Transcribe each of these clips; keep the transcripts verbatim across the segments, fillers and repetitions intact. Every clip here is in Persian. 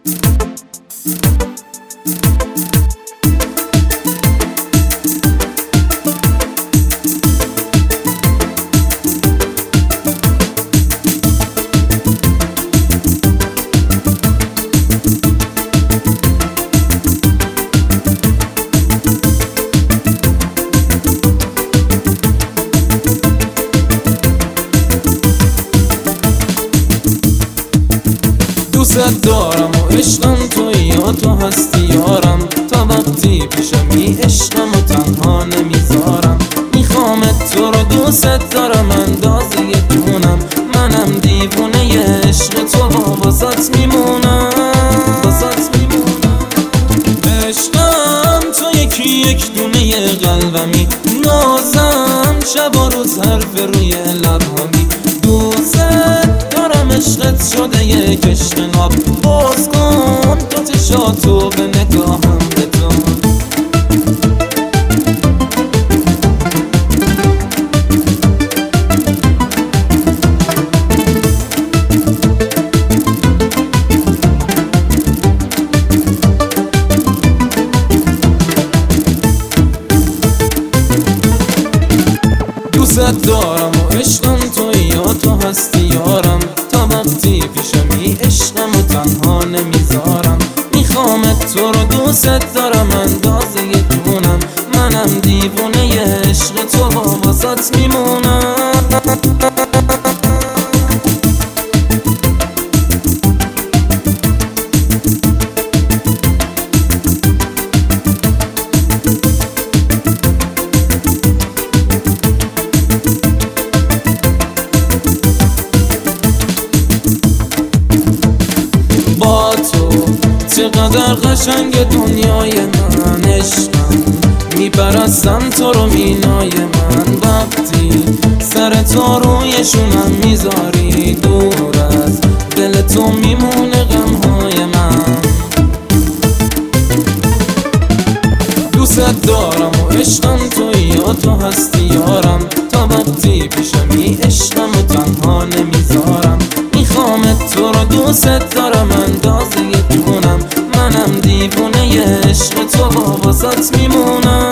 دوست دارم و عشقم توی، یا تو هستی یارم. تا وقتی پیشمی عشقم و تنها نمیذارم. میخوامت تو رو دوست دارم اندازه جونم. منم دیوونه عشق تو و واسات میمونم، واسات میمونم. عشقم تو یکی یک دونه قلبمی، نازم شب و روز حرف روی لبهمی. دوست دارم عشقت شده یک عشق ناب. باز کن تو چشاتو به نگاهم بتون. دوست دارم و عشقم توی، یا تو هستی یارم. تا وقتی پیشمی عشقم و تنها نمیذارم. میخوامت تو رو دوست دارم اندازه جونم. منم دیوونه عشق تو و واسات میمونم. با تو چقدر قشنگ دنیای من. عشقم میپرستم تو رو مینای من. وقتی سر تو روی شونم میذاری، دور از دل تو میمونه غمهای من. دوست دارم و عشقم توی، یا تو هستی یارم. تا وقتی پیشمی عشقم و تنها نمیذارم. میخوامت تو رو دوست دارم اندازه جونم. منم دیوونه عشق تو و واسات میمونم.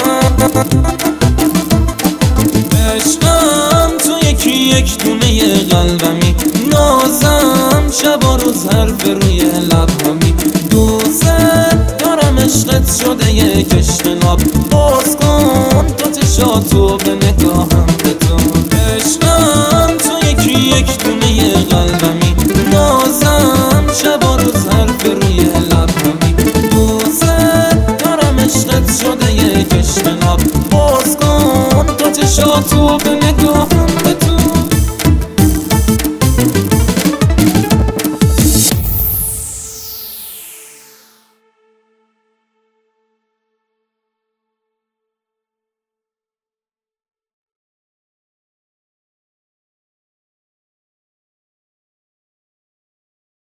عشقم تو یکی یک دونه قلبمی، نازم شب و روز حرف روی لبهمی. دوست دارم عشقت شده یک عشق ناب. باز کن تو چشاتو به نگاهم بتون. عشقم تو یکی یک دونه قلبمی، نازم شب و روز حرف روی لبهمی. دوست دارم عشقت شده یک عشق ناب. باز کن تو چشاتو به